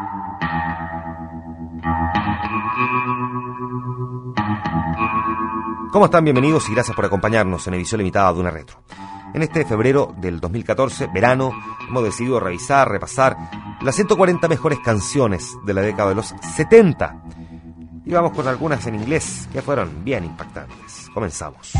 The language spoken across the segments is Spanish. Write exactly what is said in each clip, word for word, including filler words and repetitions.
¿Cómo están? Bienvenidos y gracias por acompañarnos en edición limitada de Una Retro. En este febrero del dos mil catorce, verano, hemos decidido revisar, repasar las ciento cuarenta mejores canciones de la década de los setenta. Y vamos con algunas en inglés que fueron bien impactantes. Comenzamos.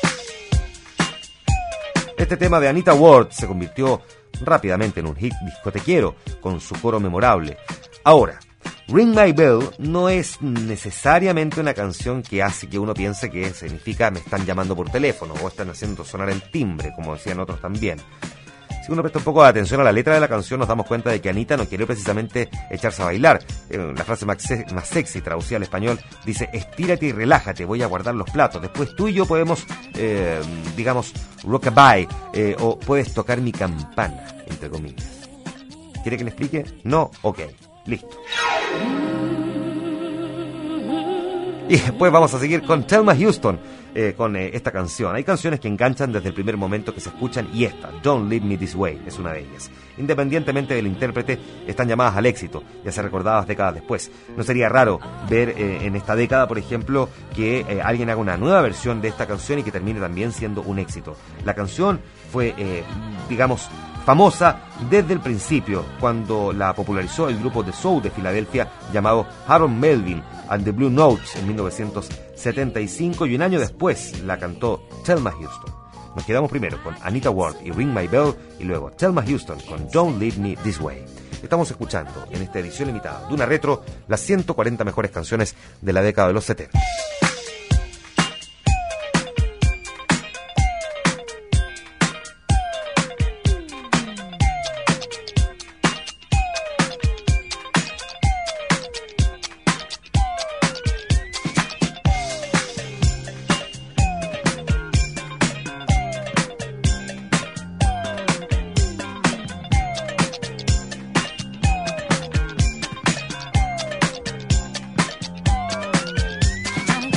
Este tema de Anita Ward se convirtió rápidamente en un hit discotequero con su coro memorable. Ahora, Ring My Bell no es necesariamente una canción que hace que uno piense que significa me están llamando por teléfono o están haciendo sonar el timbre, como decían otros también. Si uno presta un poco de atención a la letra de la canción, nos damos cuenta de que Anita no quiere precisamente echarse a bailar. La frase más, se- más sexy, traducida al español, dice: estírate y relájate, voy a guardar los platos. Después tú y yo podemos, eh, digamos, rockabye, eh, o puedes tocar mi campana, entre comillas. ¿Quiere que le explique? No, ok, listo. Y después vamos a seguir con Thelma Houston, eh, con eh, esta canción. Hay canciones que enganchan desde el primer momento que se escuchan, y esta, Don't Leave Me This Way, es una de ellas. Independientemente del intérprete, están llamadas al éxito, ya se recordadas décadas después. No sería raro ver eh, en esta década, por ejemplo, que eh, alguien haga una nueva versión de esta canción y que termine también siendo un éxito. La canción fue, eh, digamos, famosa desde el principio, cuando la popularizó el grupo de soul de Filadelfia llamado Harold Melvin and the Blue Notes en mil novecientos setenta y cinco, y un año después la cantó Thelma Houston. Nos quedamos primero con Anita Ward y Ring My Bell, y luego Thelma Houston con Don't Leave Me This Way. Estamos escuchando en esta edición limitada de Una Retro las ciento cuarenta mejores canciones de la década de los setenta. I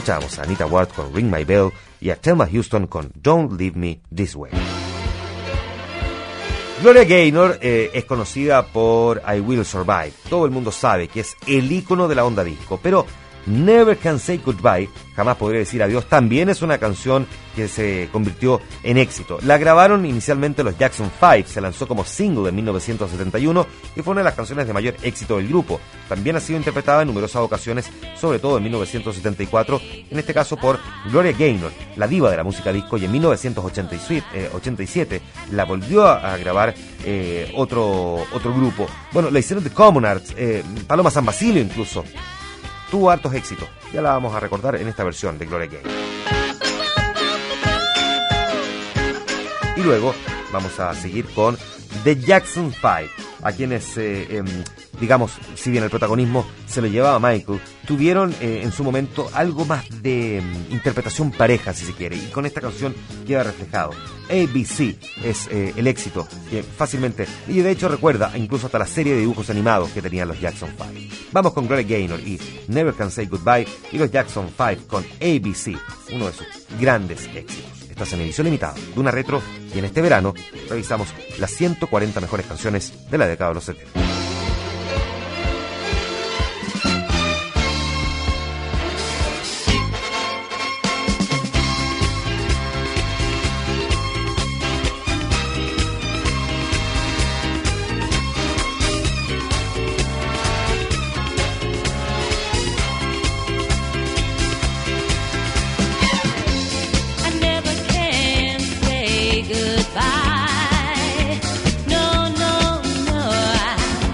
escuchamos a Anita Ward con Ring My Bell y a Thelma Houston con Don't Leave Me This Way. Gloria Gaynor eh, es conocida por I Will Survive. Todo el mundo sabe que es el ícono de la onda disco, pero Never Can Say Goodbye, jamás podré decir adiós, también es una canción que se convirtió en éxito. La grabaron inicialmente los Jackson Five, se lanzó como single en mil novecientos setenta y uno y fue una de las canciones de mayor éxito del grupo. También ha sido interpretada en numerosas ocasiones, sobre todo en mil novecientos setenta y cuatro, en este caso por Gloria Gaynor, la diva de la música disco, y en mil novecientos ochenta y siete la volvió a grabar eh, otro, otro grupo. Bueno, la hicieron The Common Arts, eh, Paloma San Basilio incluso. Tuvo hartos éxitos, ya la vamos a recordar en esta versión de Gloria Gaynor. Y luego vamos a seguir con The Jackson Five, a quienes, eh, eh, digamos, si bien el protagonismo se lo llevaba Michael, tuvieron eh, en su momento algo más de eh, interpretación pareja, si se quiere, y con esta canción queda reflejado. A B C es eh, el éxito que fácilmente, y de hecho recuerda incluso hasta la serie de dibujos animados que tenían los Jackson Five. Vamos con Gloria Gaynor y Never Can Say Goodbye, y los Jackson Five con A B C, uno de sus grandes éxitos. Estás en edición limitada de una retro, y en este verano revisamos las ciento cuarenta mejores canciones de la década de los setenta. Goodbye. No, no, no, I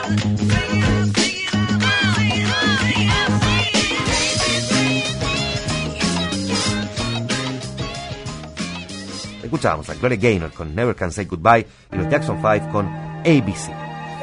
Escuchábamos a Gloria Gaynor con Never Can Say Goodbye y los Jackson five con A B C.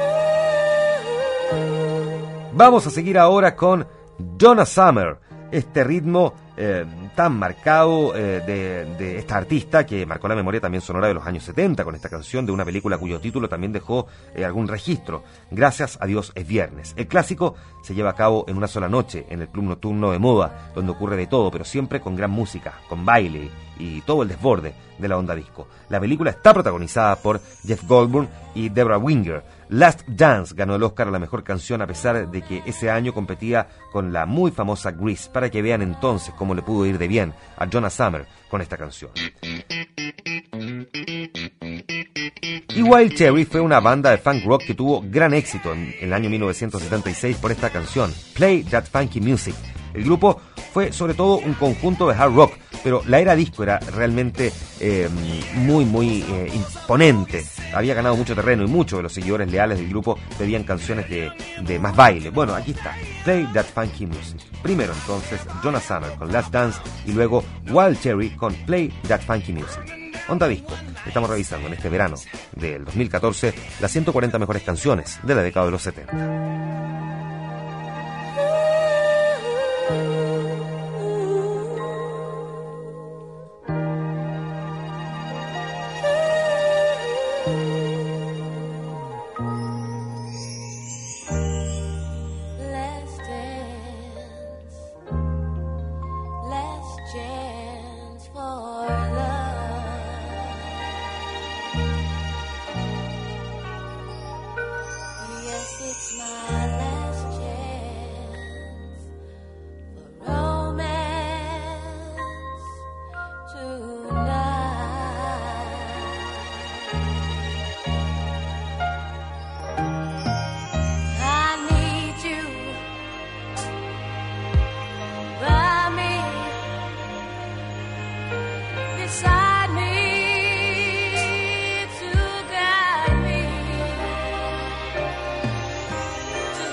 Vamos a seguir ahora con Donna Summer, este ritmo eh, tan marcado eh, de, de esta artista que marcó la memoria también sonora de los años setenta con esta canción de una película cuyo título también dejó eh, algún registro, Gracias a Dios es viernes. El clásico se lleva a cabo en una sola noche en el club nocturno de moda, donde ocurre de todo, pero siempre con gran música, con baile y todo el desborde de la onda disco. La película está protagonizada por Jeff Goldblum y Deborah Winger. Last Dance ganó el Oscar a la mejor canción a pesar de que ese año competía con la muy famosa Grease, para que vean entonces cómo le pudo ir de bien a Donna Summer con esta canción. Y Wild Cherry fue una banda de funk rock que tuvo gran éxito en el año mil novecientos setenta y seis por esta canción, Play That Funky Music. El grupo fue sobre todo un conjunto de hard rock, pero la era disco era realmente eh, muy, muy eh, imponente. Había ganado mucho terreno y muchos de los seguidores leales del grupo pedían canciones de, de más baile. Bueno, aquí está, Play That Funky Music. Primero entonces, Donna Summer con Last Dance y luego Wild Cherry con Play That Funky Music. Onda Disco, estamos revisando en este verano del dos mil catorce las ciento cuarenta mejores canciones de la década de los setenta. To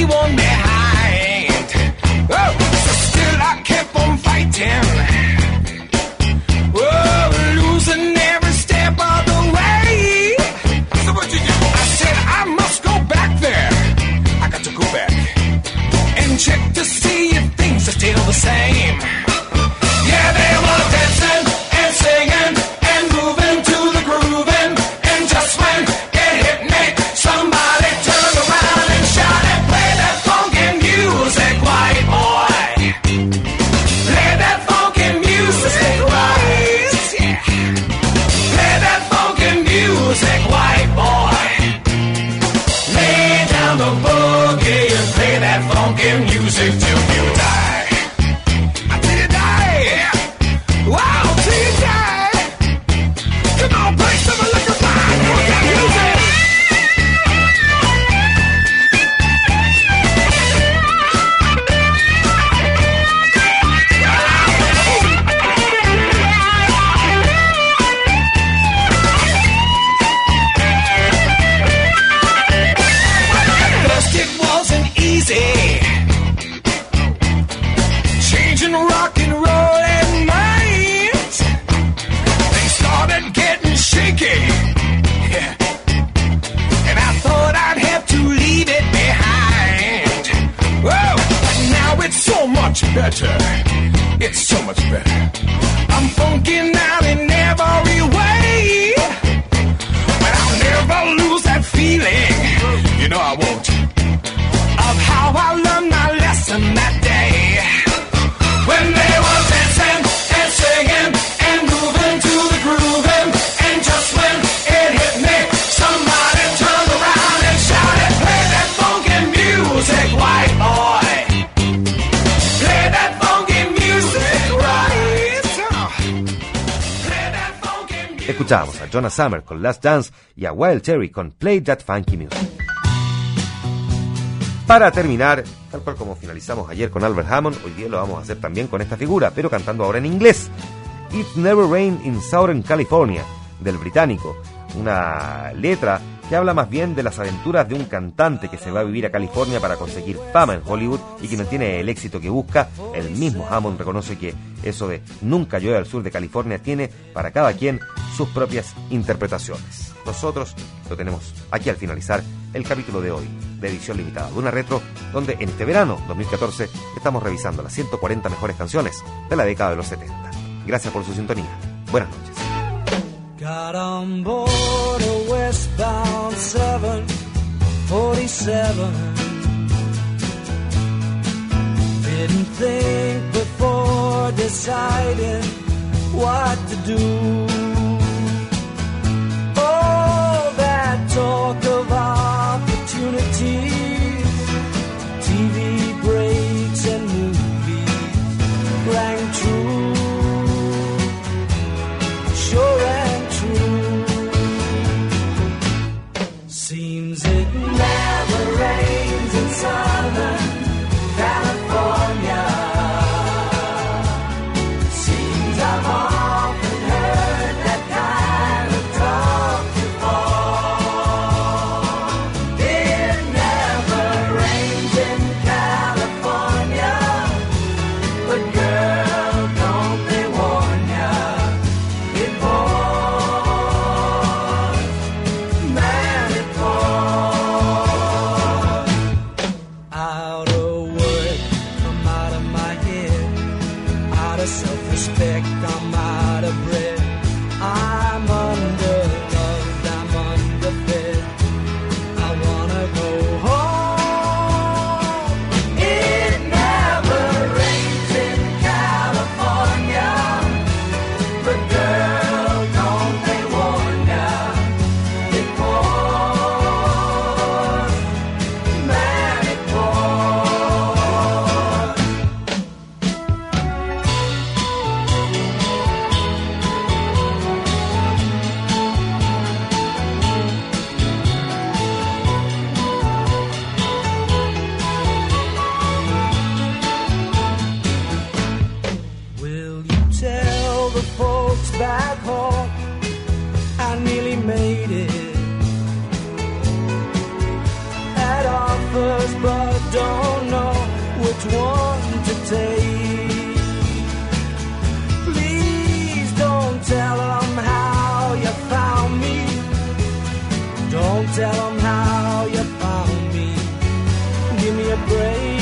one behind. Oh, so still I kept on fighting. Oh, losing every step of the way. So what you do? I said I must go back there. I got to go back and check to see if things are still the same. Yeah, they were dancing and singing and moving to the grooving, and just when it hit me, somebody turned around and shouted, "Play that funky music, white boy! Play that funky music, right? Yeah. Play that funky music, white boy! Lay down the boogie and play that funky music till you die." Wow, T J! Come on, play some of Liquor Fine for that music! First it wasn't easy, changing rock and roll and minds. They started getting shaky, yeah. And I thought I'd have to leave it behind. Whoa, but now it's so much better. It's so much better. I'm funking out in every way, but I'll never lose that feeling, you know I won't, of how I learned my lesson that day. When they were dancing and singing and moving to the grooving, and just when it hit me, somebody turned around and shouted, "Play that funky music, white boy! Play that funky music, right? Play that funky music." Escuchamos a Donna Summer con Last Dance y a Wild Cherry con Play That Funky Music. Para terminar, tal cual como finalizamos ayer con Albert Hammond, hoy día lo vamos a hacer también con esta figura, pero cantando ahora en inglés. It Never Rained in Southern California, del británico. Una letra que habla más bien de las aventuras de un cantante que se va a vivir a California para conseguir fama en Hollywood y que no tiene el éxito que busca. El mismo Hammond reconoce que eso de nunca llueve al sur de California tiene para cada quien sus propias interpretaciones. Nosotros lo tenemos aquí al finalizar el capítulo de hoy de edición limitada de una retro, donde en este verano dos mil catorce estamos revisando las ciento cuarenta mejores canciones de la década de los setenta. Gracias por su sintonía. Buenas noches. Got on board a westbound seven forty-seven. Didn't think before deciding what to do. Oh, that talk of opportunities, T V breaks and movies rang true. Sure and true. Seems it never rains in Southern California. Seems I've often heard that kind of talk before. It never rains in California, but girl, don't they warn ya? It pours, man, it pours. embrace.